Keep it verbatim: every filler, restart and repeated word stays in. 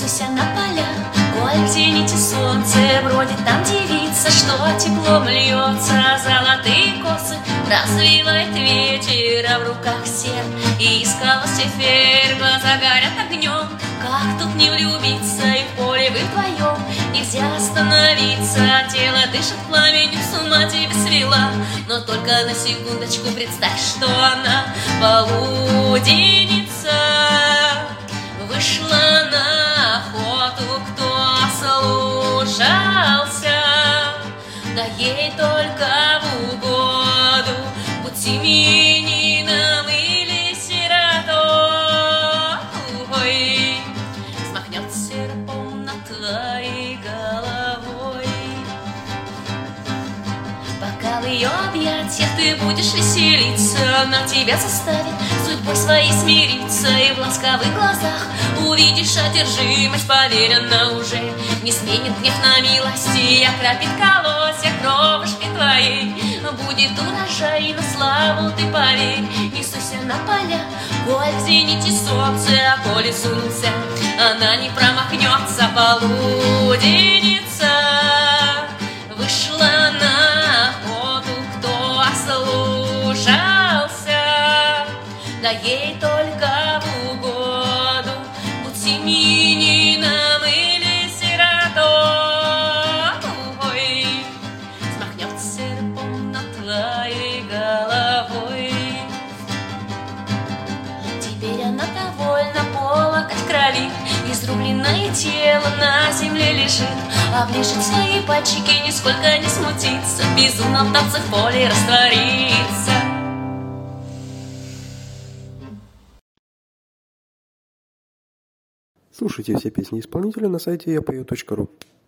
Несуся на поля, коль в зените солнце, бродит там девица, что теплом льется. Золотые косы развивает ветер, а в руках серп и искалась теперь. Глаза горят огнем, как тут не влюбиться, и в поле вы вдвоем нельзя остановиться. Тело дышит пламенем, с ума тебя свела, но только на секундочку представь, что она полуденница. Вышла на охоту, кто ослушался, да ей только в угоду, будь семьянином или сиротой. Смахнет серпом над твоей головой. Пока в ее объятиях ты будешь веселиться, она тебя заставит судьбой своей смириться, и в ласковых глазах увидишь одержимость. Поверь, она уже не сменит гнев на милость, и окропит колосья кровушки твоей. Будет урожай, на славу ты поверь. Несуся на поля, коль в зените солнце, а коли сунулся, она не промахнется. Полуденница вышла на охоту, кто ослушался, да ей только в угоду, будь семьянином или сиротой. Смахнет серпом над твоей головой. Теперь она довольна, полокоть крови, изрубленное тело на земле лежит. Оближет свои пальчики, нисколько не смутится, безумно в танце в поле растворится. Слушайте все песни исполнителя на сайте я пою точка ру.